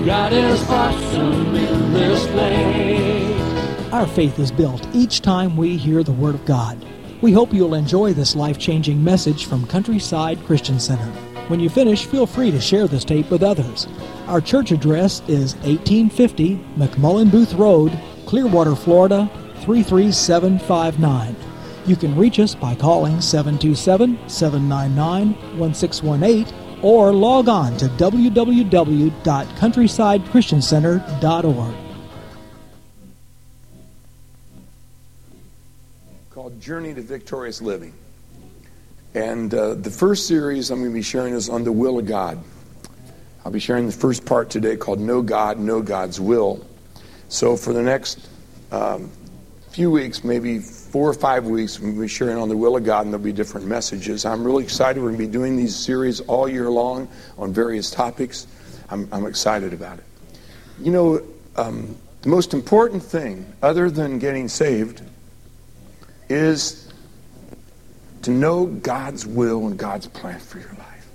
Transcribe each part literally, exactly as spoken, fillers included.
God is awesome in this place. Our faith is built each time we hear the Word of God. We hope you'll enjoy this life-changing message from Countryside Christian Center. When you finish, feel free to share this tape with others. Our church address is eighteen fifty McMullen Booth Road, Clearwater, Florida, three three seven five nine. You can reach us by calling seven two seven, seven nine nine, one six one eight or log on to w w w dot countryside christian center dot org. Called Journey to Victorious Living. And uh, the first series I'm going to be sharing is on the will of God. I'll be sharing the first part today called Know God, Know God's Will. So for the next um, few weeks, maybe four or five weeks, we'll be sharing on the will of God, and there'll be different messages. I'm really excited. We're going to be doing these series all year long on various topics. I'm, I'm excited about it. You know, um, the most important thing, other than getting saved, is to know God's will and God's plan for your life.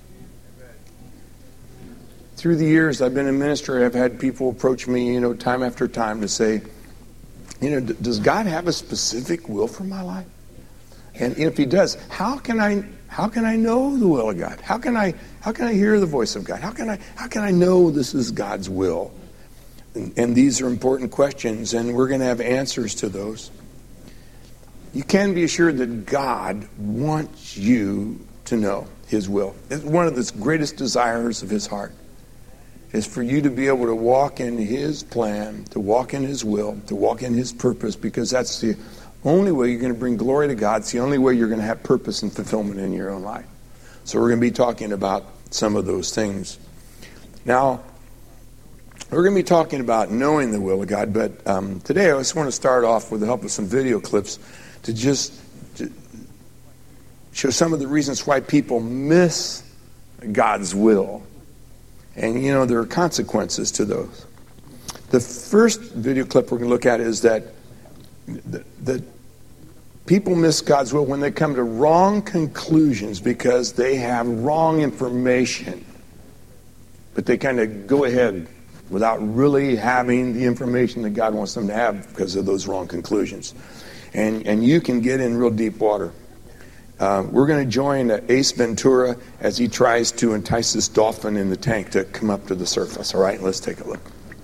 Through the years I've been in ministry, I've had people approach me, you know, time after time to say, you know, does God have a specific will for my life? And if He does, how can I how can I know the will of God? How can I how can I hear the voice of God? How can I how can I know this is God's will? And, and these are important questions, and we're going to have answers to those. You can be assured that God wants you to know His will. It's one of the greatest desires of His heart is for you to be able to walk in His plan, to walk in His will, to walk in His purpose, because that's the only way you're going to bring glory to God. It's the only way you're going to have purpose and fulfillment in your own life. So we're going to be talking about some of those things. Now, we're going to be talking about knowing the will of God, but um, today I just want to start off with the help of some video clips to just to show some of the reasons why people miss God's will. And, you know, there are consequences to those. The first video clip we're going to look at is that, that, that people miss God's will when they come to wrong conclusions because they have wrong information. But they kind of go ahead without really having the information that God wants them to have because of those wrong conclusions. And and you can get in real deep water. Uh, we're going to join uh, Ace Ventura as he tries to entice this dolphin in the tank to come up to the surface. All right, let's take a look.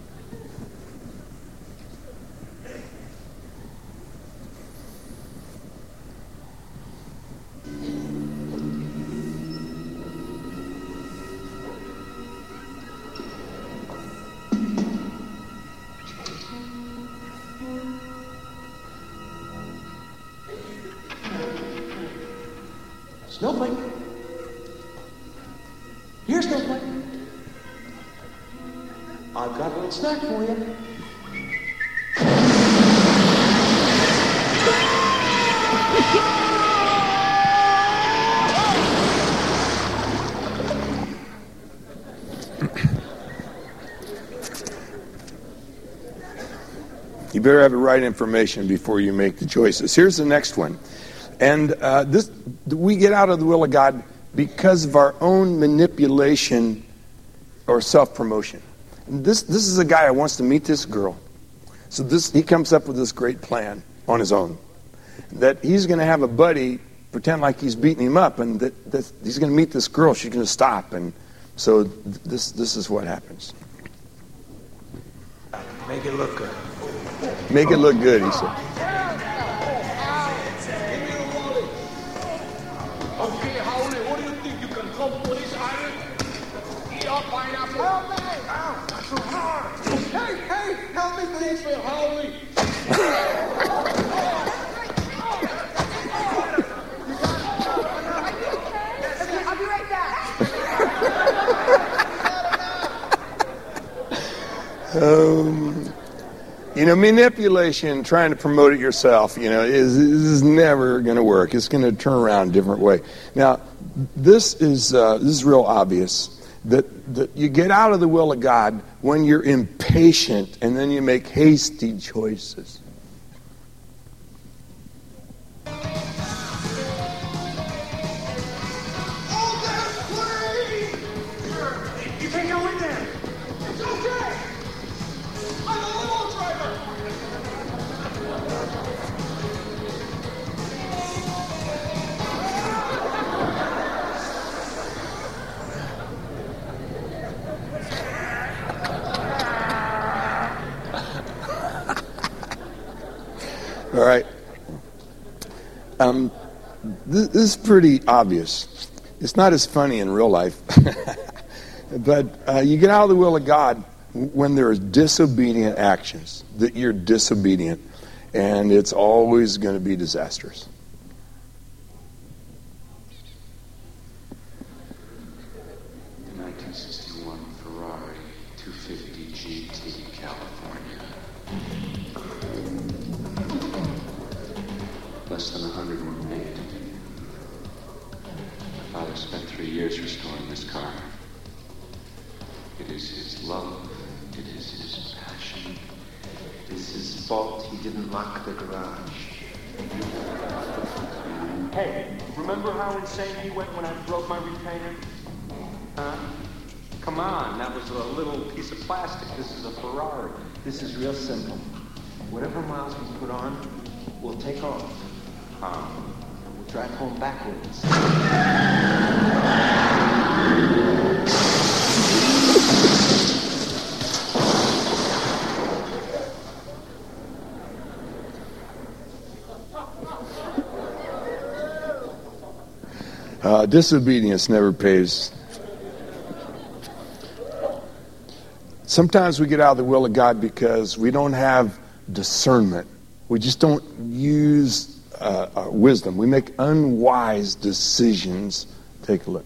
Snowflake. Here, Snowflake. I've got a little snack for you. You better have the right information before you make the choices. Here's the next one. And uh, this, we get out of the will of God because of our own manipulation or self-promotion. And this this is a guy who wants to meet this girl. So this he comes up with this great plan on his own. That he's going to have a buddy pretend like he's beating him up, and that, that he's going to meet this girl. She's going to stop. And so this this is what happens. Make it look good. Make it look good, he said. Okay, Howley, what do you think? You can come for this island? Eat our pineapple? Help me! Ow, that's so hard! Hey, hey, help me please, for Howley! I'll be right back. um, you know, manipulation, trying to promote it yourself, you know, is, is never going to work. It's going to turn around a different way. Now, this is uh, this is real obvious. That, that you get out of the will of God when you're impatient and then you make hasty choices. You can't go in there. It's okay. All right. Um, this, this is pretty obvious. It's not as funny in real life. But uh, you get out of the will of God when there's disobedient actions, that you're disobedient, and it's always going to be disastrous. nineteen sixty-one Ferrari two fifty G T, California. Less than a hundred were made. My father spent three years restoring this car. It is his love. It is his passion. It's his fault he didn't lock the garage. Hey, remember how insane he went when I broke my retainer? Huh? Come on, that was a little piece of plastic. This is a Ferrari. This is real simple. Whatever miles we put on, we'll take off. Um, We'll drive home backwards. Uh, disobedience never pays. Sometimes we get out of the will of God because we don't have discernment. We just don't use uh, our wisdom. We make unwise decisions. Take a look.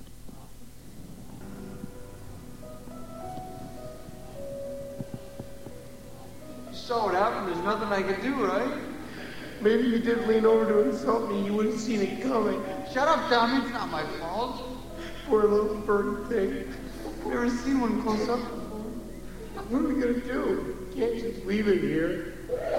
You saw what happened. There's nothing I can do, right? Maybe you did lean over to insult me. You wouldn't have seen it coming. Shut up, Tommy. It's not my fault. Poor little bird thing. Never seen one close up before. What are we gonna do? Can't just leave it here.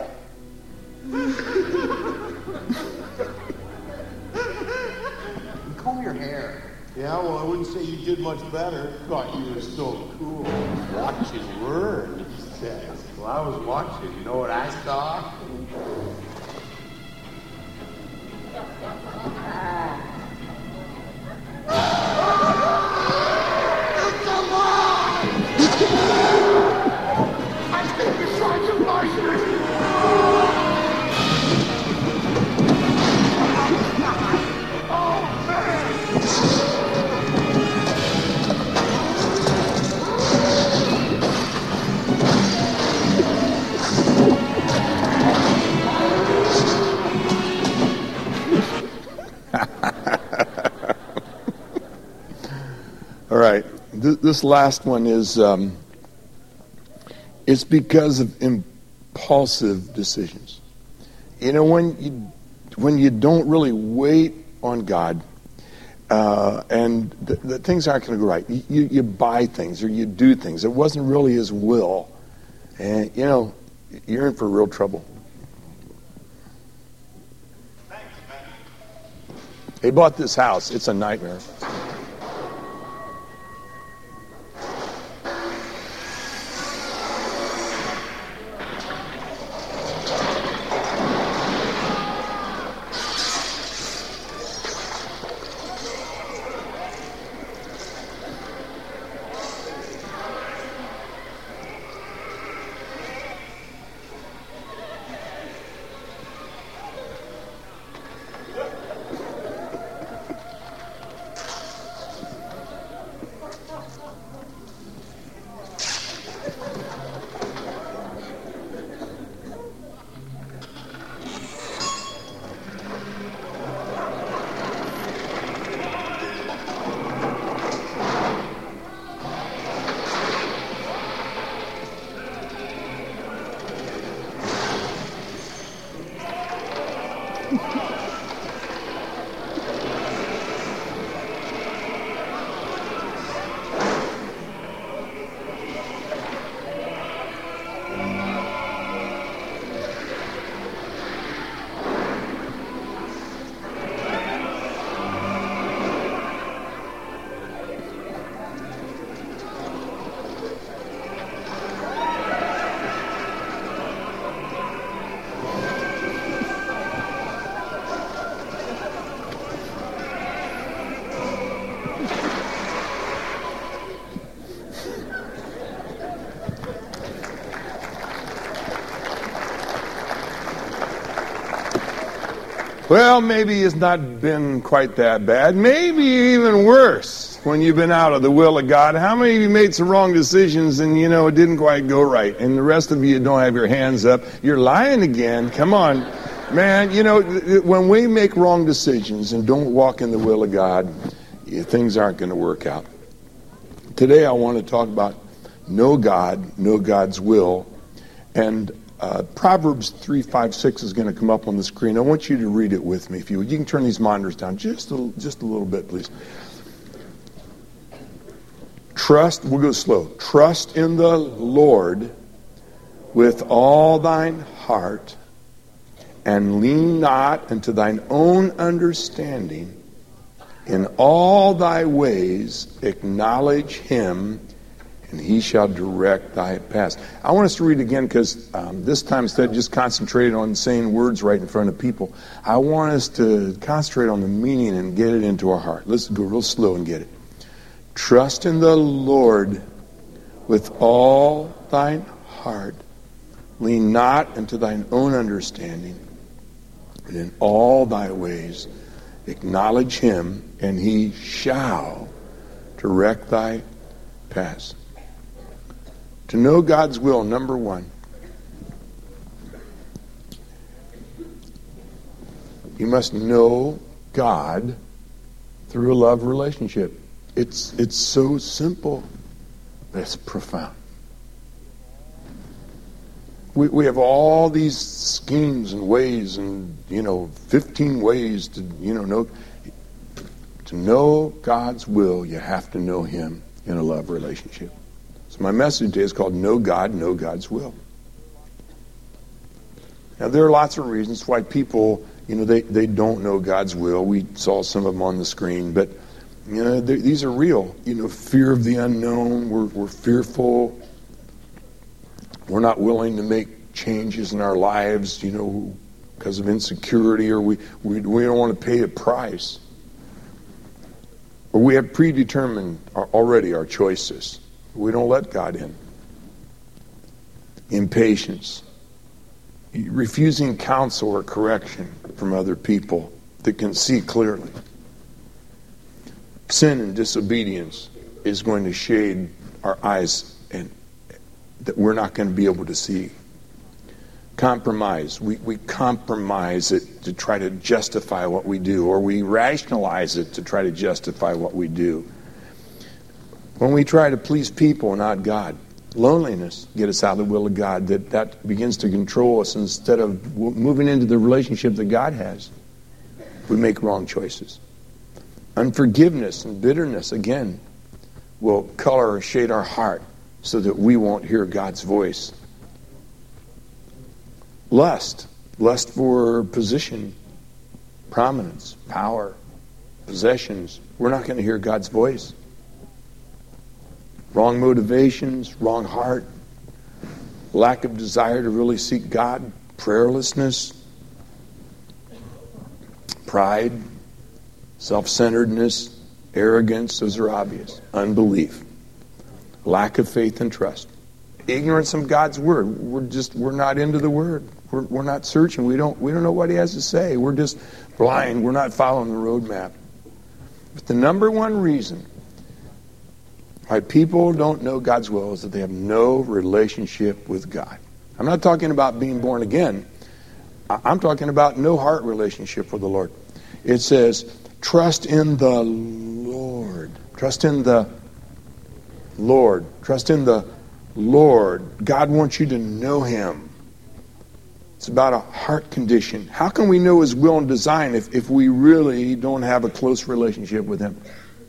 Comb your hair. Yeah, well, I wouldn't say you did much better. Thought you were so cool. Watch and learn, he says. Well, I was watching. You know what I saw? I think you're trying to lie to me. Oh, man. All right. Th- this last one is, um, it's because of impulsive decisions. You know, when you, when you don't really wait on God, uh, and the, the things aren't going to go right, you, you buy things or you do things. It wasn't really His will. And, you know, you're in for real trouble. He bought this house. It's a nightmare. Well, maybe it's not been quite that bad. Maybe even worse when you've been out of the will of God. How many of you made some wrong decisions and, you know, it didn't quite go right? And the rest of you don't have your hands up. You're lying again. Come on. Man, you know, when we make wrong decisions and don't walk in the will of God, things aren't going to work out. Today I want to talk about know God, know God's will. And Uh, Proverbs three, five, six is going to come up on the screen. I want you to read it with me, if you would. You can turn these monitors down just a, just a little bit, please. Trust, we'll go slow. Trust in the Lord with all thine heart, and lean not unto thine own understanding. In all thy ways acknowledge him, and he shall direct thy paths. I want us to read again because um, this time, instead of just concentrating on saying words right in front of people, I want us to concentrate on the meaning and get it into our heart. Let's go real slow and get it. Trust in the Lord with all thine heart. Lean not unto thine own understanding, but in all thy ways acknowledge him, and he shall direct thy paths. To know God's will, number one, you must know God through a love relationship. It's it's so simple, but it's profound. We we have all these schemes and ways, and you know, fifteen ways to you know know. To know God's will, you have to know Him in a love relationship. So my message today is called Know God, Know God's Will. Now there are lots of reasons why people, you know, they, they don't know God's will. We saw some of them on the screen, but you know, these are real. You know, fear of the unknown. We're, we're fearful. We're not willing to make changes in our lives, you know, because of insecurity, or we, we, we don't want to pay a price. Or we have predetermined already our choices. We don't let God in. Impatience. Refusing counsel or correction from other people that can see clearly. Sin and disobedience is going to shade our eyes and that we're not going to be able to see. Compromise. We, we compromise it to try to justify what we do, or we rationalize it to try to justify what we do. When we try to please people, not God. Loneliness get us out of the will of God. That, that begins to control us instead of moving into the relationship that God has. We make wrong choices. Unforgiveness and bitterness, again, will color or shade our heart so that we won't hear God's voice. Lust. Lust for position, prominence, power, possessions. We're not going to hear God's voice. Wrong motivations, wrong heart, lack of desire to really seek God, prayerlessness, pride, self-centeredness, arrogance, those are obvious. Unbelief, lack of faith and trust, ignorance of God's word. We're just we're not into the word. We're we're not searching. We don't we don't know what He has to say. We're just blind. We're not following the roadmap. But the number one reason why people don't know God's will is that they have no relationship with God. I'm not talking about being born again. I'm talking about no heart relationship with the Lord. It says, trust in the Lord. Trust in the Lord. Trust in the Lord. God wants you to know Him. It's about a heart condition. How can we know His will and design if, if we really don't have a close relationship with Him?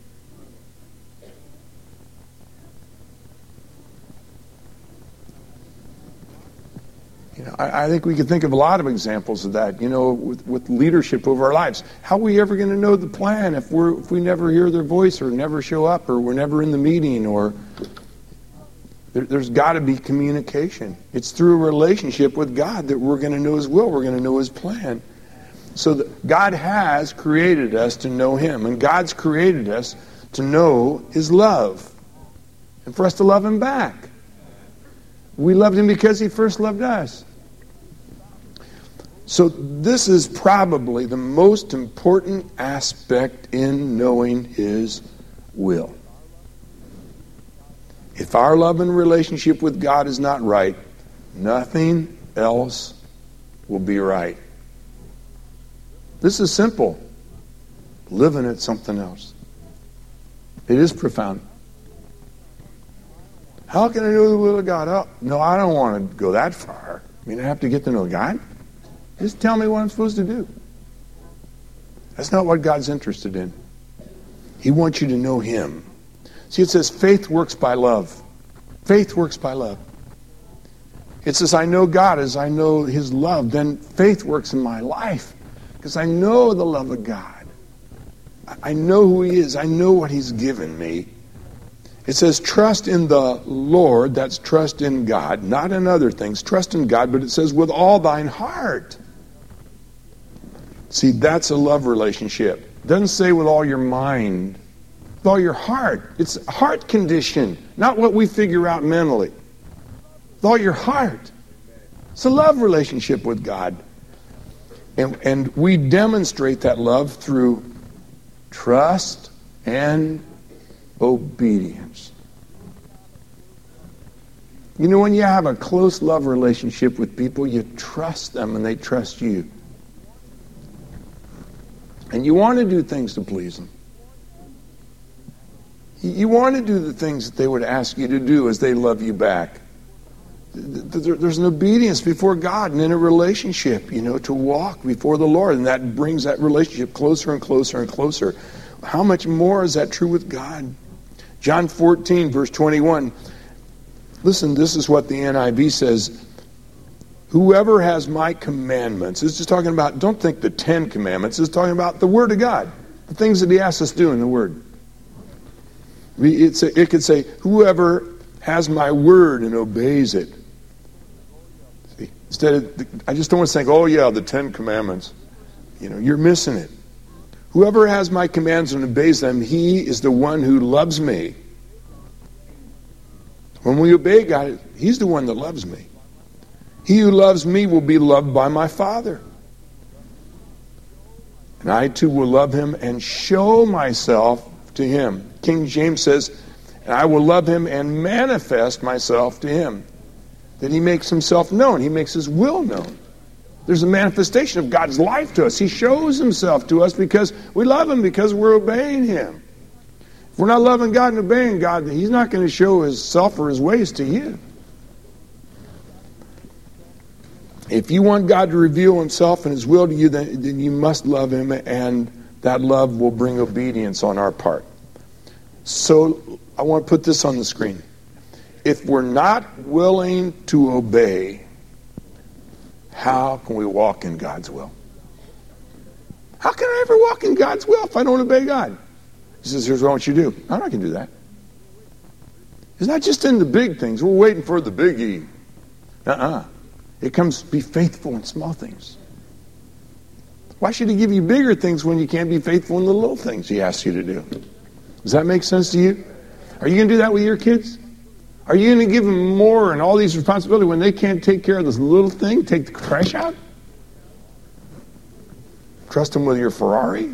You know, I, I think we could think of a lot of examples of that, you know, with, with leadership over our lives. How are we ever going to know the plan if we're if we never hear their voice or never show up or we're never in the meeting? Or there, there's got to be communication. It's through a relationship with God that we're going to know His will. We're going to know His plan. So that God has created us to know Him, and God's created us to know His love and for us to love Him back. We loved Him because He first loved us. So this is probably the most important aspect in knowing His will. If our love and relationship with God is not right, nothing else will be right. This is simple. Living it something else. It is profound. How can I know the will of God? Oh, no, I don't want to go that far. I mean, I have to get to know God. Just tell me what I'm supposed to do. That's not what God's interested in. He wants you to know Him. See, it says faith works by love. Faith works by love. It says I know God as I know His love. Then faith works in my life because I know the love of God. I know who He is. I know what He's given me. It says trust in the Lord. That's trust in God, not in other things. Trust in God, but it says with all thine heart. See, that's a love relationship. It doesn't say with all your mind. With all your heart. It's a heart condition, not what we figure out mentally. With all your heart. It's a love relationship with God. And, and we demonstrate that love through trust and obedience. You know, when you have a close love relationship with people, you trust them and they trust you. And you want to do things to please them. You want to do the things that they would ask you to do as they love you back. There's an obedience before God and in a relationship, you know, to walk before the Lord. And that brings that relationship closer and closer and closer. How much more is that true with God? John fourteen, verse twenty-one. Listen, this is what the N I V says. Whoever has my commandments. It's just talking about, don't think the Ten Commandments. It's talking about the Word of God. The things that He asks us to do in the Word. It's a, it could say, whoever has my Word and obeys it. See, instead of, I just don't want to think, oh yeah, the Ten Commandments. You know, you're missing it. Whoever has my commands and obeys them, he is the one who loves me. When we obey God, He's the one that loves me. He who loves me will be loved by my Father. And I too will love Him and show myself to Him. King James says, and I will love Him and manifest myself to Him. That He makes Himself known. He makes His will known. There's a manifestation of God's life to us. He shows Himself to us because we love Him, because we're obeying Him. If we're not loving God and obeying God, He's not going to show Himself or His ways to you. If you want God to reveal Himself and His will to you, then, then you must love Him, and that love will bring obedience on our part. So I want to put this on the screen. If we're not willing to obey, how can we walk in God's will? How can I ever walk in God's will if I don't obey God? He says, here's what I want you to do. I'm not going to do that. It's not just in the big things. We're waiting for the biggie. Uh-uh. It comes, be faithful in small things. Why should He give you bigger things when you can't be faithful in the little things He asks you to do? Does that make sense to you? Are you going to do that with your kids? Are you going to give them more and all these responsibilities when they can't take care of this little thing? Take the trash out? Trust them with your Ferrari?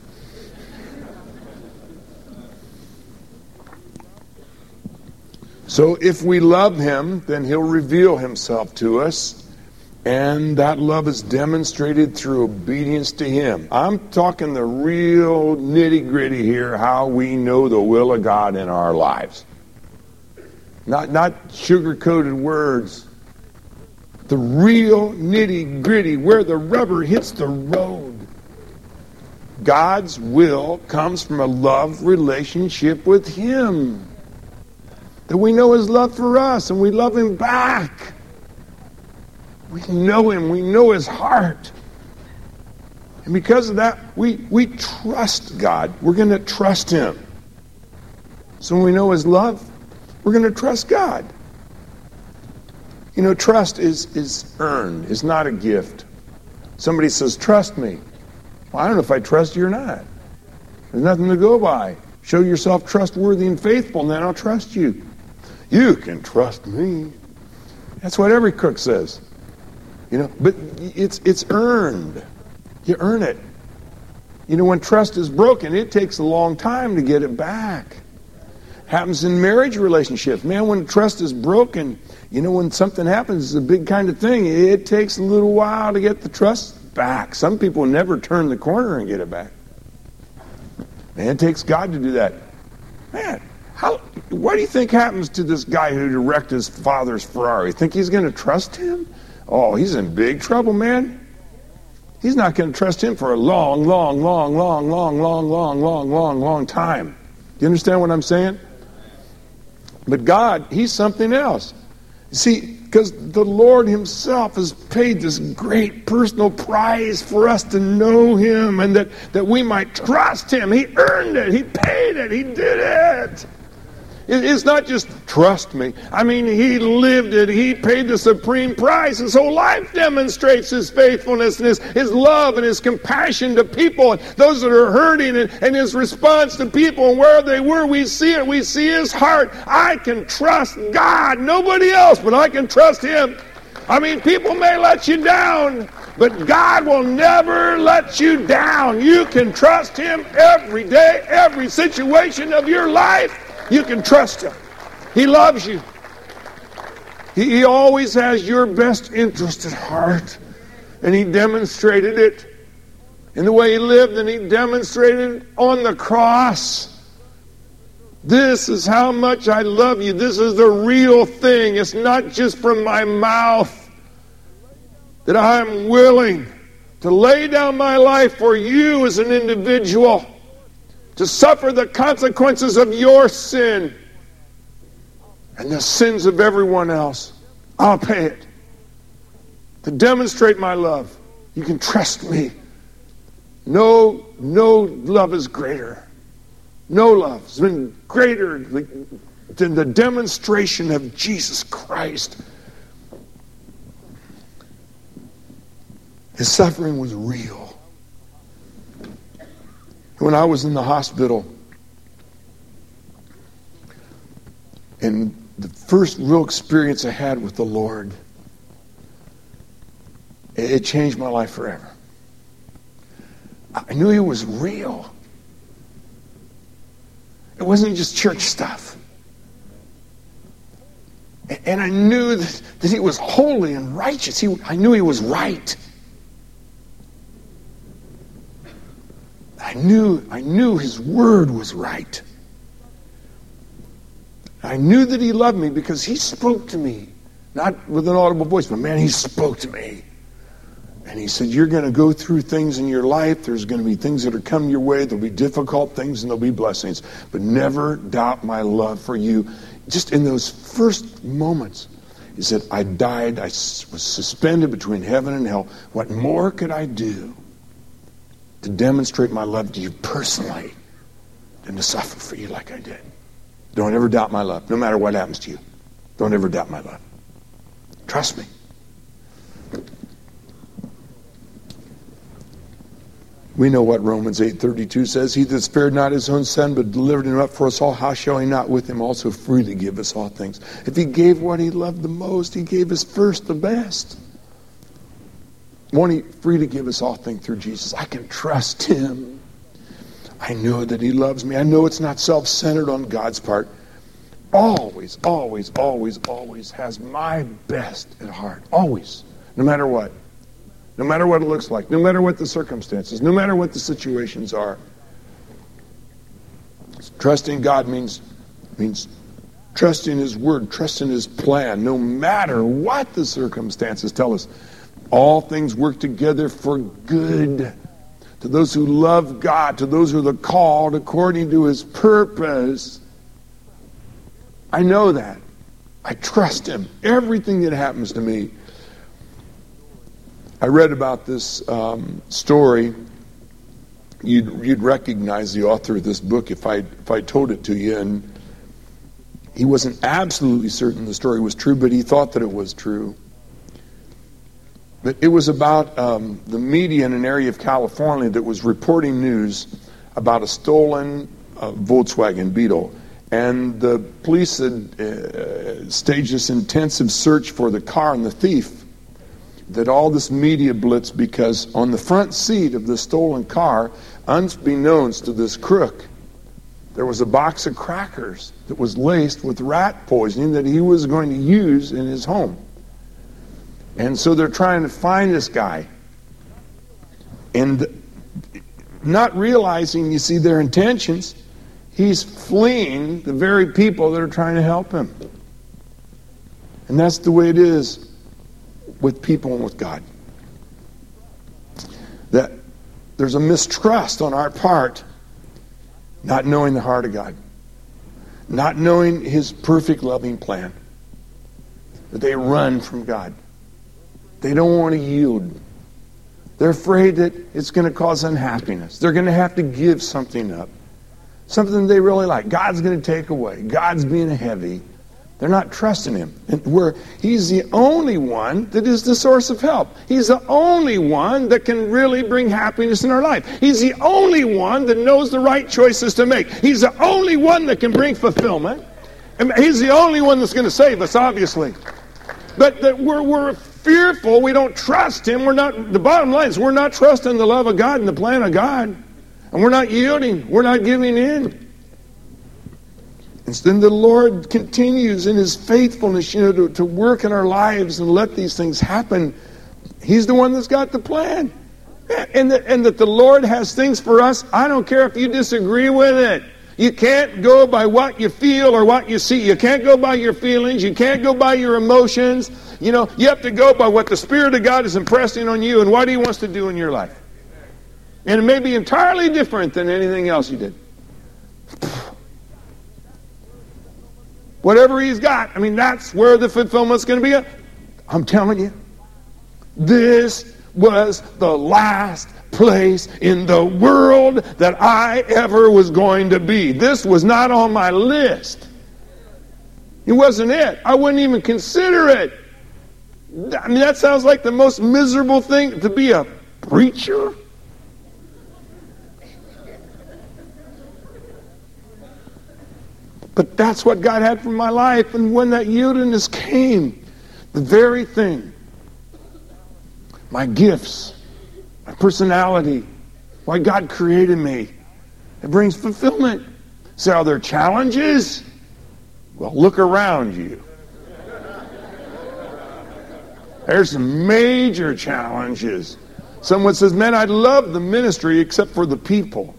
So if we love Him, then He'll reveal Himself to us. And that love is demonstrated through obedience to Him. I'm talking the real nitty-gritty here, how we know the will of God in our lives. Not, not sugar-coated words. The real nitty-gritty, where the rubber hits the road. God's will comes from a love relationship with Him. That we know His love for us and we love Him back. We know Him. We know His heart. And because of that, we, we trust God. We're going to trust Him. So when we know His love, we're going to trust God. You know, trust is, is earned. It's not a gift. Somebody says, trust me. Well, I don't know if I trust you or not. There's nothing to go by. Show yourself trustworthy and faithful, and then I'll trust you. You can trust me. That's what every cook says. You know, but it's it's earned. You earn it. You know, when trust is broken, it takes a long time to get it back. Happens in marriage relationships. Man, when trust is broken, you know, when something happens, it's a big kind of thing. It takes a little while to get the trust back. Some people never turn the corner and get it back. Man, it takes God to do that. Man, how? What do you think happens to this guy who wrecked his father's Ferrari? Think he's going to trust him? Oh, he's in big trouble, man. He's not going to trust him for a long, long, long, long, long, long, long, long, long, long time. Do you understand what I'm saying? But God, he's something else. See, because the Lord himself has paid this great personal price for us to know him and that, that we might trust him. He earned it. He paid it. He did it. It's not just trust me. I mean, he lived it. He paid the supreme price. His whole life demonstrates his faithfulness and his, his love and his compassion to people and those that are hurting and, and his response to people and where they were. We see it. We see his heart. I can trust God. Nobody else, but I can trust him. I mean, people may let you down, but God will never let you down. You can trust him every day, every situation of your life. You can trust him. He loves you. He, he always has your best interest at heart. And he demonstrated it in the way he lived, and he demonstrated it on the cross. This is how much I love you. This is the real thing. It's not just from my mouth that I'm willing to lay down my life for you as an individual, to suffer the consequences of your sin and the sins of everyone else. I'll pay it. To demonstrate my love. You can trust me. No, no love is greater. No love has been greater than the demonstration of Jesus Christ. His suffering was real. When I was in the hospital, and the first real experience I had with the Lord, it changed my life forever. I knew he was real. It wasn't just church stuff. And I knew that, that he was holy and righteous. He, I knew he was right. I knew, I knew his word was right. I knew that he loved me because he spoke to me. Not with an audible voice, but man, he spoke to me. And he said, you're going to go through things in your life. There's going to be things that are coming your way. There'll be difficult things and there'll be blessings. But never doubt my love for you. Just in those first moments, he said, I died. I was suspended between heaven and hell. What more could I do to demonstrate my love to you personally than to suffer for you like I did? Don't ever doubt my love, no matter what happens to you. Don't ever doubt my love. Trust me. We know what Romans eight thirty-two says. He that spared not his own son, but delivered him up for us all, how shall he not with him also freely give us all things? If he gave what he loved the most, he gave us first the best. Won't he freely give us all things through Jesus? I can trust him. I know that he loves me. I know it's not self-centered on God's part. Always, always, always, always has my best at heart. Always. No matter what. No matter what it looks like. No matter what the circumstances. No matter what the situations are. Trusting God means, means trusting his word. Trusting his plan. No matter what the circumstances tell us. All things work together for good to those who love God, to those who are called according to his purpose. I know that. I trust him. Everything that happens to me. I read about this um, story. You'd, you'd recognize the author of this book if I if I told it to you. And he wasn't absolutely certain the story was true, but he thought that it was true. But it was about um, the media in an area of California that was reporting news about a stolen uh, Volkswagen Beetle. And the police had uh, staged this intensive search for the car and the thief. that all this media blitz, because on the front seat of the stolen car, unbeknownst to this crook, there was a box of crackers that was laced with rat poisoning that he was going to use in his home. And so they're trying to find this guy. And not realizing, you see, their intentions, he's fleeing the very people that are trying to help him. And that's the way it is with people and with God. That there's a mistrust on our part, not knowing the heart of God, not knowing His perfect loving plan. That they run from God. They don't want to yield. They're afraid that it's going to cause unhappiness. They're going to have to give something up. Something they really like. God's going to take away. God's being heavy. They're not trusting Him. And where He's the only one that is the source of help. He's the only one that can really bring happiness in our life. He's the only one that knows the right choices to make. He's the only one that can bring fulfillment. And He's the only one that's going to save us, obviously. But that we're, we're fearful. We don't trust Him. We're not. The bottom line is we're not trusting the love of God and the plan of God. And we're not yielding. We're not giving in. And then the Lord continues in His faithfulness, you know, to, to work in our lives and let these things happen. He's the one that's got the plan. And that, and that the Lord has things for us. I don't care if you disagree with it. You can't go by what you feel or what you see. You can't go by your feelings. You can't go by your emotions. You know, you have to go by what the Spirit of God is impressing on you and what He wants to do in your life. And it may be entirely different than anything else you did. Whatever He's got, I mean, that's where the fulfillment's going to be. I'm telling you, this was the last place in the world that I ever was going to be. This was not on my list. It wasn't it. I wouldn't even consider it. I mean, that sounds like the most miserable thing, to be a preacher. But that's what God had for my life. And when that yieldedness came, the very thing, my gifts, my personality, why God created me, it brings fulfillment. So are there challenges? Well, look around you. There's some major challenges. Someone says, man, I love the ministry except for the people.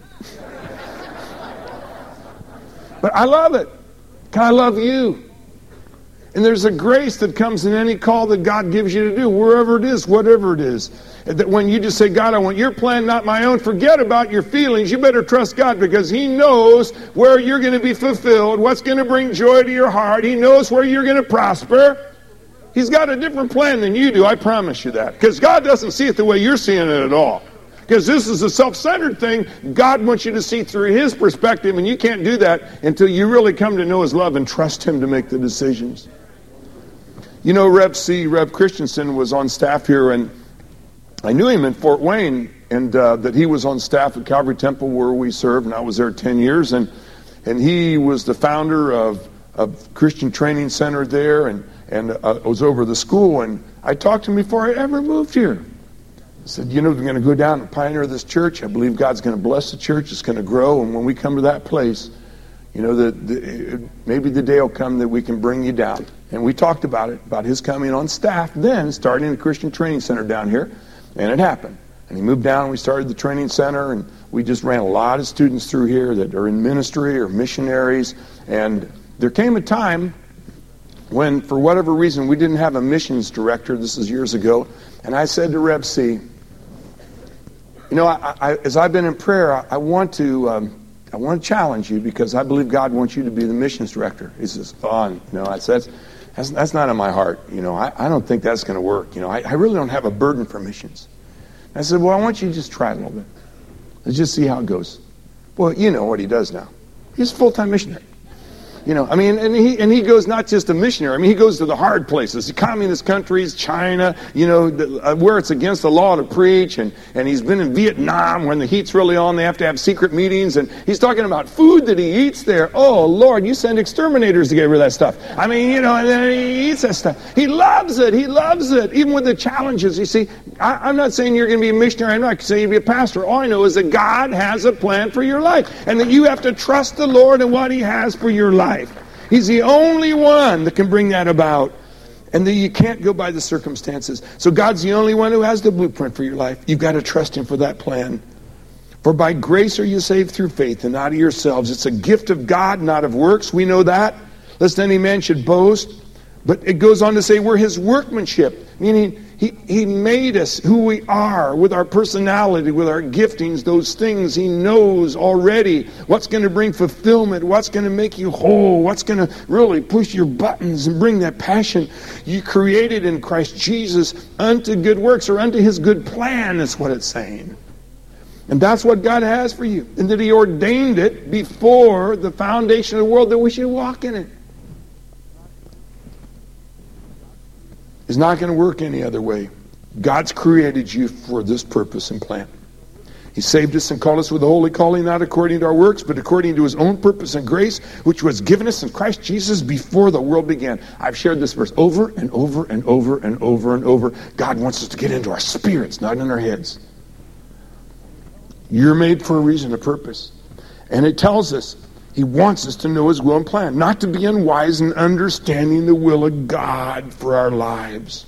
But I love it. I love you. And there's a grace that comes in any call that God gives you to do, wherever it is, whatever it is. That when you just say, God, I want your plan, not my own, forget about your feelings. You better trust God, because He knows where you're going to be fulfilled, what's going to bring joy to your heart. He knows where you're going to prosper. He's got a different plan than you do, I promise you that. Because God doesn't see it the way you're seeing it at all. Because this is a self-centered thing. God wants you to see through His perspective, and you can't do that until you really come to know His love and trust Him to make the decisions. You know, Rev C, Rev Christensen was on staff here, and I knew him in Fort Wayne, and uh, that he was on staff at Calvary Temple where we served, and I was there ten years, and and he was the founder of, of Christian Training Center there, and, and uh, was over the school, and I talked to him before I ever moved here. I said, you know, we're going to go down and pioneer this church. I believe God's going to bless the church. It's going to grow. And when we come to that place, you know, the, the, maybe the day will come that we can bring you down. And we talked about it, about his coming on staff then, starting the Christian Training Center down here. And it happened. And he moved down and we started the training center. And we just ran a lot of students through here that are in ministry or missionaries. And there came a time when, for whatever reason, we didn't have a missions director. This is years ago. And I said to Rev C, you know, I, I, as I've been in prayer, I, I want to um, I want to challenge you, because I believe God wants you to be the missions director. He says, oh, you know, I said, that's, that's not in my heart. You know, I, I don't think that's going to work. You know, I, I really don't have a burden for missions. I said, well, I want you to just try it a little bit. Let's just see how it goes. Well, you know what he does now. He's a full-time missionary. You know, I mean, and he and he goes not just a missionary. I mean, he goes to the hard places, the communist countries, China, you know, the, uh, where it's against the law to preach. And, and he's been in Vietnam when the heat's really on. They have to have secret meetings. And he's talking about food that he eats there. Oh, Lord, you send exterminators to get rid of that stuff. I mean, you know, and then he eats that stuff. He loves it. He loves it. Even with the challenges. You see, I, I'm not saying you're going to be a missionary. I'm not saying you're going to be a pastor. All I know is that God has a plan for your life. And that you have to trust the Lord and what he has for your life. He's the only one that can bring that about. And that you can't go by the circumstances. So God's the only one who has the blueprint for your life. You've got to trust him for that plan. For by grace are you saved through faith and not of yourselves. It's a gift of God, not of works. We know that. Lest any man should boast. But it goes on to say we're his workmanship. Meaning he, he made us who we are with our personality, with our giftings, those things he knows already. What's going to bring fulfillment? What's going to make you whole? What's going to really push your buttons and bring that passion? You created in Christ Jesus unto good works, or unto his good plan is what it's saying. And that's what God has for you. And that he ordained it before the foundation of the world that we should walk in it. It's not going to work any other way. God's created you for this purpose and plan. He saved us and called us with a holy calling, not according to our works, but according to his own purpose and grace, which was given us in Christ Jesus before the world began. I've shared this verse over and over and over and over and over. God wants us to get into our spirits, not in our heads. You're made for a reason, a purpose. And it tells us he wants us to know his will and plan, not to be unwise in understanding the will of God for our lives.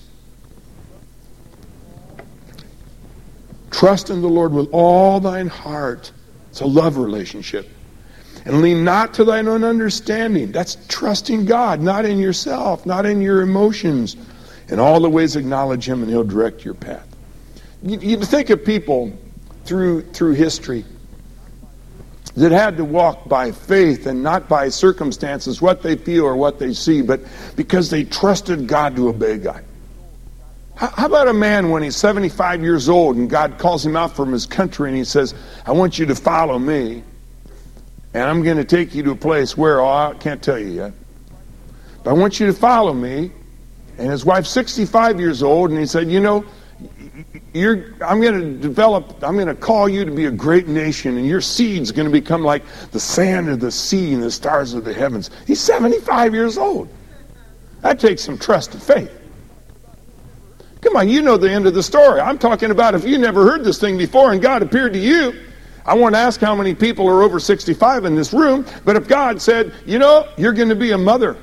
Trust in the Lord with all thine heart. It's a love relationship. And lean not to thine own understanding. That's trusting God, not in yourself, not in your emotions. In all the ways acknowledge him and he'll direct your path. You, you think of people through through history that had to walk by faith and not by circumstances, what they feel or what they see, but because they trusted God to obey God. How, how about a man when he's seventy-five years old and God calls him out from his country and he says, I want you to follow me and I'm going to take you to a place where, oh, I can't tell you yet, but I want you to follow me. And his wife's sixty-five years old and he said, you know, You're, I'm going to develop, I'm going to call you to be a great nation, and your seed's going to become like the sand of the sea and the stars of the heavens. He's seventy-five years old. That takes some trust and faith. Come on, you know the end of the story. I'm talking about if you never heard this thing before and God appeared to you. I won't ask how many people are over sixty-five in this room, but if God said, you know, you're going to be a mother.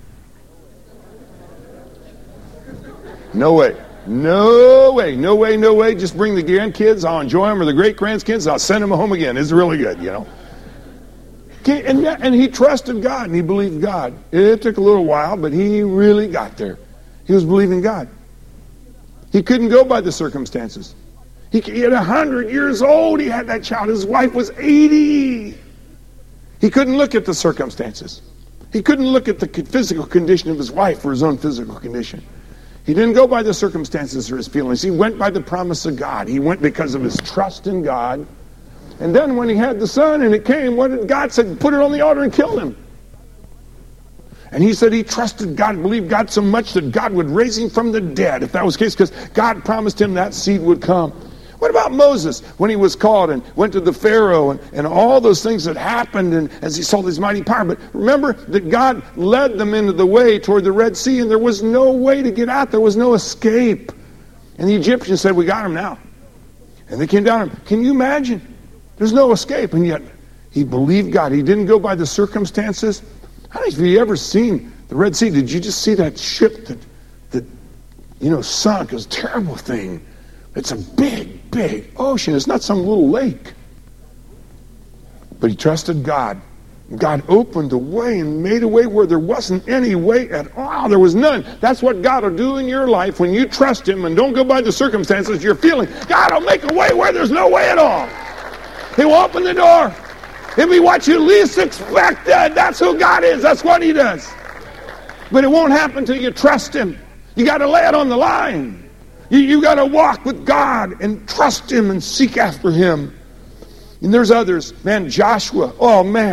No way. No way, no way, no way. Just bring the grandkids. I'll enjoy them, or the great-grandkids. I'll send them home again. It's really good, you know. And, and he trusted God, and he believed God. It took a little while, but he really got there. He was believing God. He couldn't go by the circumstances. He, he at one hundred years old, he had that child. His wife was eighty. He couldn't look at the circumstances. He couldn't look at the physical condition of his wife or his own physical condition. He didn't go by the circumstances or his feelings. He went by the promise of God. He went because of his trust in God. And then when he had the son and it came, what did God say? Put it on the altar and kill him. And he said he trusted God, believed God so much that God would raise him from the dead, if that was the case, because God promised him that seed would come. What about Moses when he was called and went to the Pharaoh and, and all those things that happened and as he saw this mighty power? But remember that God led them into the way toward the Red Sea and there was no way to get out. There was no escape. And the Egyptians said, we got him now. And they came down on him. Can you imagine? There's no escape. And yet he believed God. He didn't go by the circumstances. How many of you ever seen the Red Sea? Did you just see that ship that, that you know, sunk? It was a terrible thing. It's a big, big ocean. It's not some little lake. But he trusted God. God opened the way and made a way where there wasn't any way at all. There was none. That's what God will do in your life when you trust him and don't go by the circumstances you're feeling. God will make a way where there's no way at all. He will open the door. He'll be what you least expected. That's who God is. That's what he does. But it won't happen until you trust him. You got to lay it on the line. You, you got to walk with God and trust him and seek after him. And there's others. Man, Joshua. Oh, man.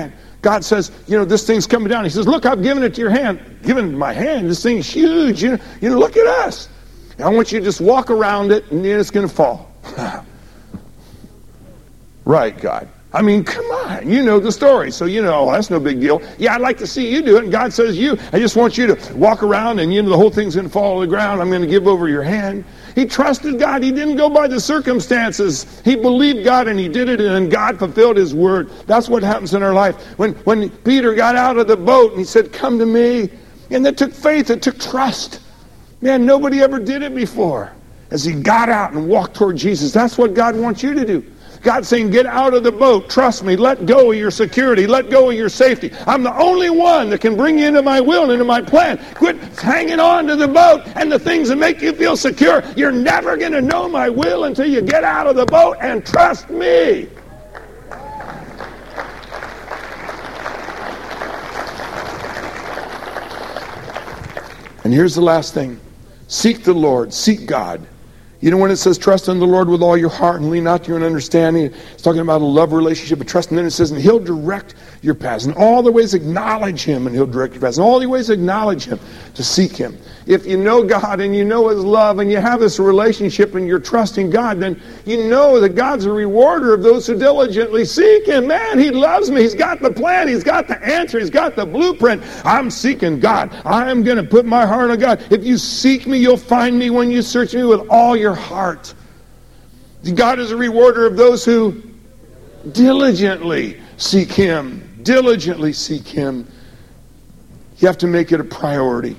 God says, you know, this thing's coming down. He says, look, I've given it to your hand. Given it to my hand. This thing's huge. You know, you know look at us. And I want you to just walk around it, and then it's going to fall. Right, God. I mean, come on. You know the story. So, you know, that's no big deal. Yeah, I'd like to see you do it. And God says, you, I just want you to walk around, and, you know, the whole thing's going to fall to the ground. I'm going to give over your hand. He trusted God. He didn't go by the circumstances. He believed God, and he did it, and God fulfilled his word. That's what happens in our life. When, when Peter got out of the boat, and he said, come to me. And it took faith. It took trust. Man, nobody ever did it before. As he got out and walked toward Jesus. That's what God wants you to do. God's saying, get out of the boat. Trust me. Let go of your security. Let go of your safety. I'm the only one that can bring you into my will and into my plan. Quit hanging on to the boat and the things that make you feel secure. You're never going to know my will until you get out of the boat and trust me. And here's the last thing. Seek the Lord. Seek God. You know when it says trust in the Lord with all your heart and lean not to your own understanding, it's talking about a love relationship, but trust, and then it says, and he'll direct your paths. In all the ways acknowledge him, and he'll direct your paths. In all the ways acknowledge him, to seek him. If you know God and you know his love and you have this relationship and you're trusting God, then you know that God's a rewarder of those who diligently seek him. Man, he loves me. He's got the plan. He's got the answer. He's got the blueprint. I'm seeking God. I'm going to put my heart on God. If you seek me, you'll find me when you search me with all your heart. God is a rewarder of those who diligently seek him. Diligently seek him. You have to make it a priority.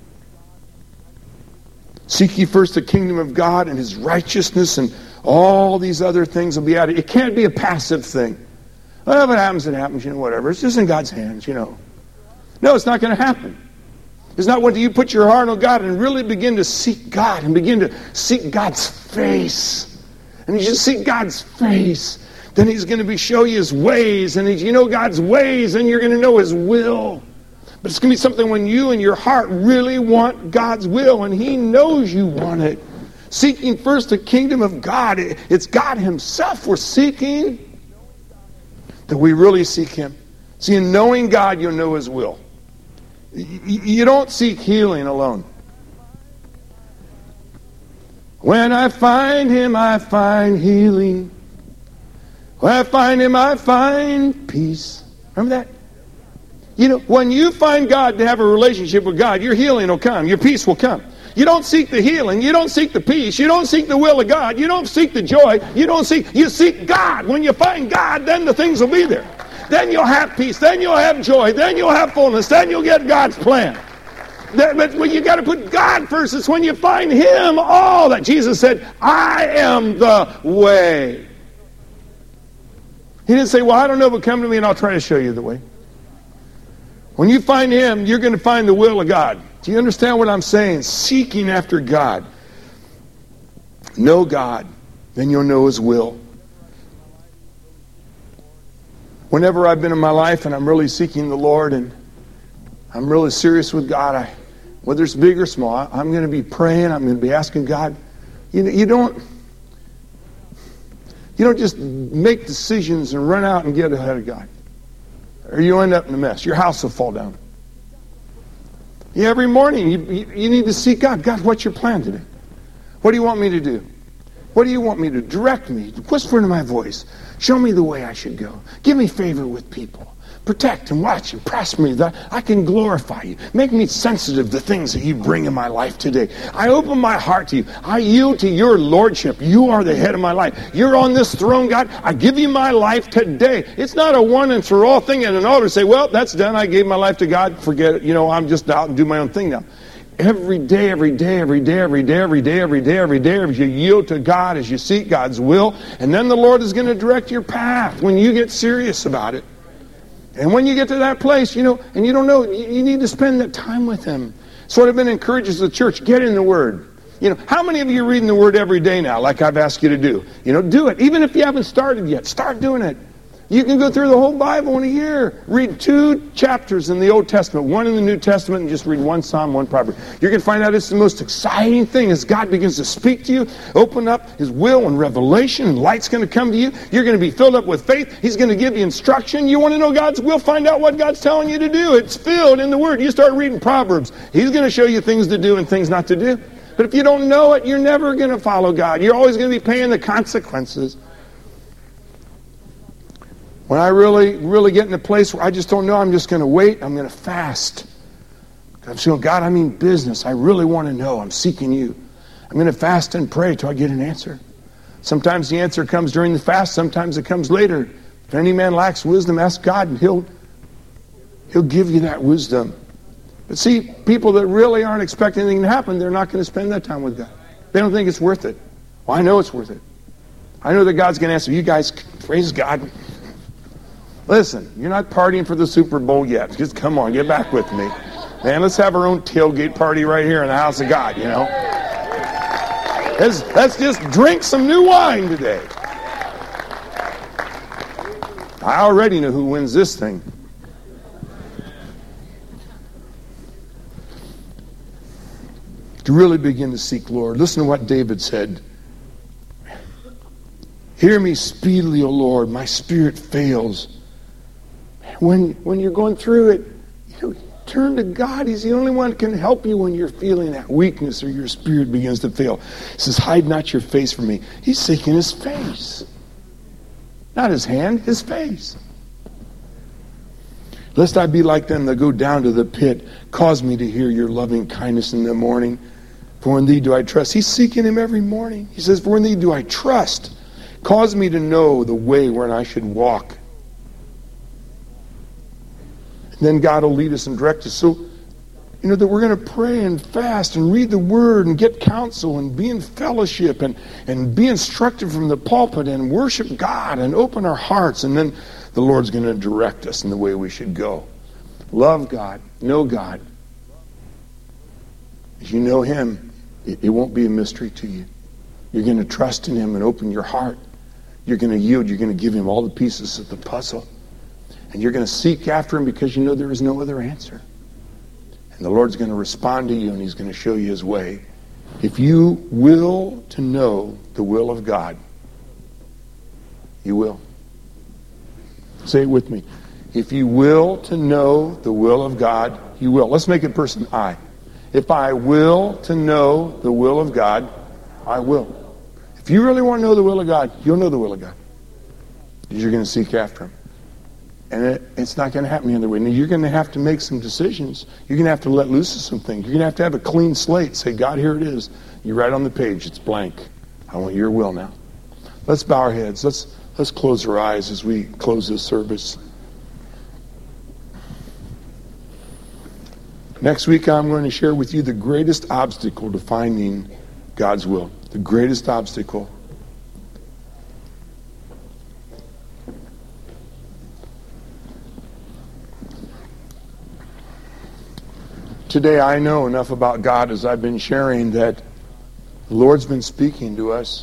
Seek ye first the kingdom of God and his righteousness, and all these other things will be added. It can't be a passive thing. Well, if it happens, it happens, you know, whatever. It's just in God's hands, you know. No, it's not going to happen. It's not when you put your heart on God and really begin to seek God and begin to seek God's face. And you just seek God's face. Then he's going to be show you his ways. And as you know God's ways, then you're going to know his will. But it's going to be something when you and your heart really want God's will, and he knows you want it. Seeking first the kingdom of God. It's God himself we're seeking. That we really seek him. See, in knowing God, you'll know his will. You don't seek healing alone. When I find him, I find healing. When I find him, I find peace. Remember that? You know, when you find God to have a relationship with God, your healing will come. Your peace will come. You don't seek the healing. You don't seek the peace. You don't seek the will of God. You don't seek the joy. You don't seek, you seek God. When you find God, then the things will be there. Then you'll have peace. Then you'll have joy. Then you'll have fullness. Then you'll get God's plan. But when you got to put God first, it's when you find him all that. Jesus said, I am the way. He didn't say, well, I don't know, but come to me and I'll try to show you the way. When you find him, you're going to find the will of God. Do you understand what I'm saying? Seeking after God. Know God, then you'll know his will. Whenever I've been in my life and I'm really seeking the Lord and I'm really serious with God, I, whether it's big or small, I, I'm going to be praying, I'm going to be asking God. You know, you don't, you don't just make decisions and run out and get ahead of God. Or you end up in a mess. Your house will fall down. Yeah, every morning you, you, you need to seek God. God, what's your plan today? What do you want me to do? What do you want me to do? Direct me. Whisper into my voice. Show me the way I should go. Give me favor with people. Protect and watch and press me that I can glorify you. Make me sensitive to the things that you bring in my life today. I open my heart to you. I yield to your lordship. You are the head of my life. You're on this throne, God. I give you my life today. It's not a one and for all thing at an altar. Say, well, that's done. I gave my life to God. Forget it. You know, I'm just out and do my own thing now. Every day, every day, every day, every day, every day, every day, every day, as you yield to God, as you seek God's will, and then the Lord is going to direct your path when you get serious about it. And when you get to that place, you know, and you don't know, you need to spend that time with him. So what I've been encouraged as a church, get in the Word. You know, how many of you are reading the Word every day now, like I've asked you to do? You know, do it. Even if you haven't started yet, start doing it. You can go through the whole Bible in a year. Read two chapters in the Old Testament, one in the New Testament, and just read one Psalm, one Proverb. You're going to find out it's the most exciting thing as God begins to speak to you, open up His will and revelation, and light's going to come to you. You're going to be filled up with faith. He's going to give you instruction. You want to know God's will? Find out what God's telling you to do. It's filled in the Word. You start reading Proverbs. He's going to show you things to do and things not to do. But if you don't know it, you're never going to follow God. You're always going to be paying the consequences. When I really, really get in a place where I just don't know, I'm just going to wait. I'm going to fast. I'm saying, God, I mean business. I really want to know. I'm seeking you. I'm going to fast and pray till I get an answer. Sometimes the answer comes during the fast. Sometimes it comes later. If any man lacks wisdom, ask God, and He'll, He'll give you that wisdom. But see, people that really aren't expecting anything to happen, they're not going to spend that time with God. They don't think it's worth it. Well, I know it's worth it. I know that God's going to answer. You guys, praise God. Listen, you're not partying for the Super Bowl yet. Just come on, get back with me. Man, let's have our own tailgate party right here in the house of God, you know. Let's, let's just drink some new wine today. I already know who wins this thing. To really begin to seek Lord. Listen to what David said. Hear me speedily, O Lord, my spirit fails. When when you're going through it, you know, turn to God. He's the only one that can help you when you're feeling that weakness or your spirit begins to fail. He says, hide not your face from me. He's seeking His face. Not His hand, His face. Lest I be like them that go down to the pit. Cause me to hear your loving kindness in the morning. For in thee do I trust. He's seeking Him every morning. He says, for in thee do I trust. Cause me to know the way wherein I should walk. Then God will lead us and direct us. So, you know, that we're going to pray and fast and read the Word and get counsel and be in fellowship and, and be instructed from the pulpit and worship God and open our hearts. And then the Lord's going to direct us in the way we should go. Love God. Know God. As you know Him, it, it won't be a mystery to you. You're going to trust in Him and open your heart. You're going to yield. You're going to give Him all the pieces of the puzzle. And you're going to seek after Him because you know there is no other answer. And the Lord's going to respond to you and He's going to show you His way. If you will to know the will of God, you will. Say it with me. If you will to know the will of God, you will. Let's make it person I. If I will to know the will of God, I will. If you really want to know the will of God, you'll know the will of God. Because you're going to seek after Him. And it, it's not going to happen the other way. Now, you're going to have to make some decisions. You're going to have to let loose of some things. You're going to have to have a clean slate. Say, God, here it is. You write on the page. It's blank. I want your will now. Let's bow our heads. Let's, let's close our eyes as we close this service. Next week, I'm going to share with you the greatest obstacle to finding God's will. The greatest obstacle. Today I know enough about God as I've been sharing that the Lord's been speaking to us.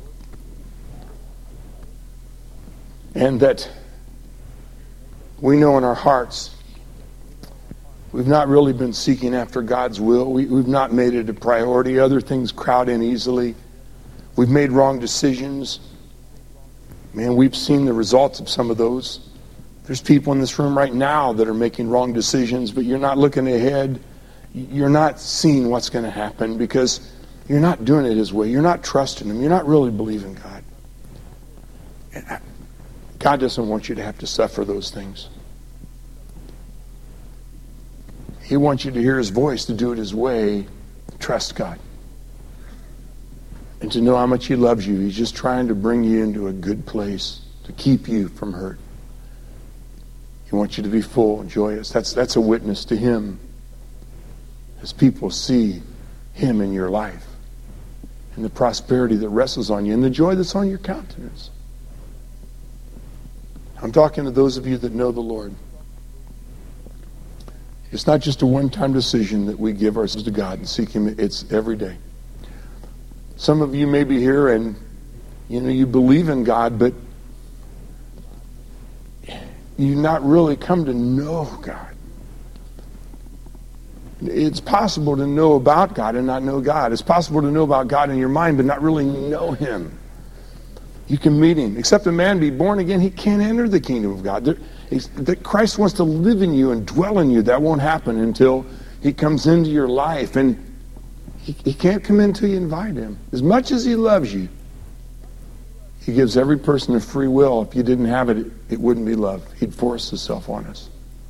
And that we know in our hearts we've not really been seeking after God's will. We, we've not made it a priority. Other things crowd in easily. We've made wrong decisions. Man, we've seen the results of some of those. There's people in this room right now that are making wrong decisions, but you're not looking ahead. You're not seeing what's going to happen because you're not doing it His way. You're not trusting Him. You're not really believing God. And God doesn't want you to have to suffer those things. He wants you to hear His voice, to do it His way. Trust God. And to know how much He loves you. He's just trying to bring you into a good place, to keep you from hurt. He wants you to be full and joyous. That's, that's a witness to Him. As people see Him in your life. And the prosperity that rests on you. And the joy that's on your countenance. I'm talking to those of you that know the Lord. It's not just a one-time decision that we give ourselves to God and seek Him. It's every day. Some of you may be here and you know you believe in God, but you not really come to know God. It's possible to know about God and not know God. It's possible to know about God in your mind but not really know Him. You can meet Him. Except a man be born again, he can't enter the kingdom of God. There, that Christ wants to live in you and dwell in you. That won't happen until He comes into your life. And he, he can't come in until you invite Him. As much as He loves you, He gives every person a free will. If you didn't have it, it, it wouldn't be love. He'd force Himself on us.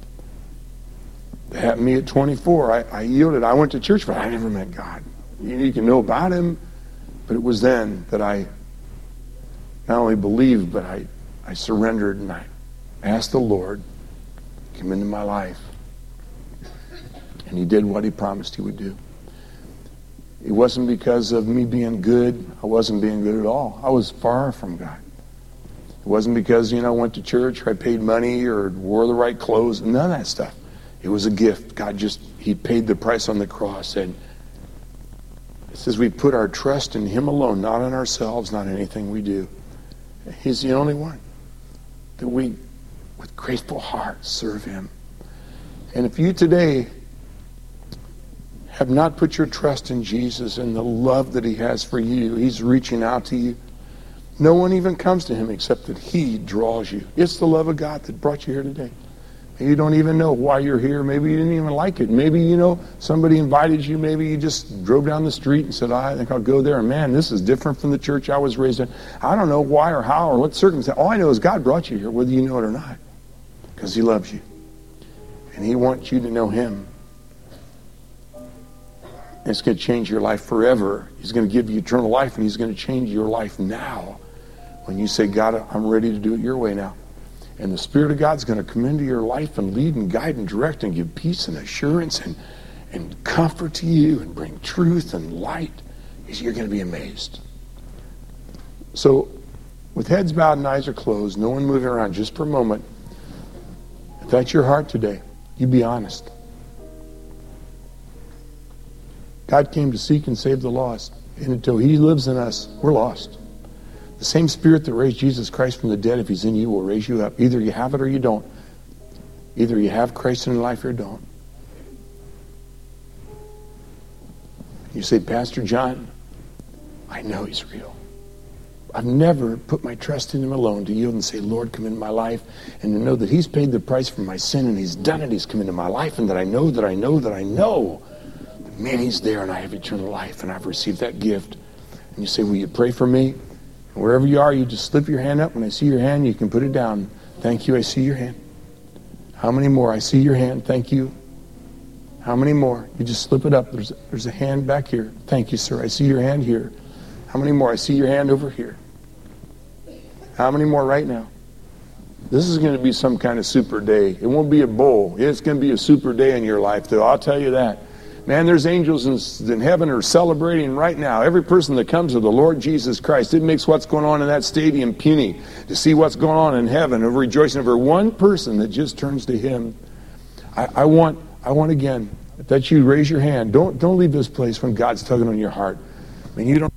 It happened to me at twenty-four. I, I yielded. I went to church, but I never met God. You, you can know about Him, but it was then that I not only believed, but I, I surrendered and I asked the Lord to come into my life. And He did what He promised He would do. It wasn't because of me being good. I wasn't being good at all. I was far from God. It wasn't because, you know, I went to church or I paid money or wore the right clothes. None of that stuff. It was a gift. God just, He paid the price on the cross. And it says we put our trust in Him alone, not in ourselves, not in anything we do. He's the only one that we, with grateful hearts, serve Him. And if you today have not put your trust in Jesus and the love that He has for you, He's reaching out to you. No one even comes to Him except that He draws you. It's the love of God that brought you here today. You don't even know why you're here. Maybe you didn't even like it. Maybe, you know, somebody invited you. Maybe you just drove down the street and said, I think I'll go there. And man, this is different from the church I was raised in. I don't know why or how or what circumstance. All I know is God brought you here, whether you know it or not, because He loves you. And He wants you to know Him. And it's going to change your life forever. He's going to give you eternal life, and He's going to change your life now. When you say, God, I'm ready to do it your way now. And the Spirit of God's going to come into your life and lead and guide and direct and give peace and assurance and, and comfort to you and bring truth and light. You're going to be amazed. So, with heads bowed and eyes are closed, no one moving around just for a moment, if that's your heart today, you be honest. God came to seek and save the lost. And until He lives in us, we're lost. The same Spirit that raised Jesus Christ from the dead, if He's in you, will raise you up. Either you have it or you don't. Either you have Christ in your life or you don't. You say, Pastor John, I know He's real. I've never put my trust in Him alone to yield and say, Lord, come into my life, and to know that He's paid the price for my sin and He's done it. He's come into my life, and that I know that I know that I know that, man, He's there and I have eternal life and I've received that gift. And you say, will you pray for me? And wherever you are, you just slip your hand up. When I see your hand, you can put it down. Thank you, I see your hand. How many more? I see your hand. Thank you. How many more? You just slip it up. There's a, there's a hand back here. Thank you, sir. I see your hand here. How many more? I see your hand over here. How many more right now? This is going to be some kind of super day. It won't be a bowl. It's going to be a super day in your life, though. I'll tell you that. Man, there's angels in, in heaven are celebrating right now. Every person that comes to the Lord Jesus Christ, it makes what's going on in that stadium puny to see what's going on in heaven, of rejoicing over one person that just turns to Him. I, I want, I want again, if that's you, raise your hand. Don't, don't leave this place when God's tugging on your heart. I mean, you don't.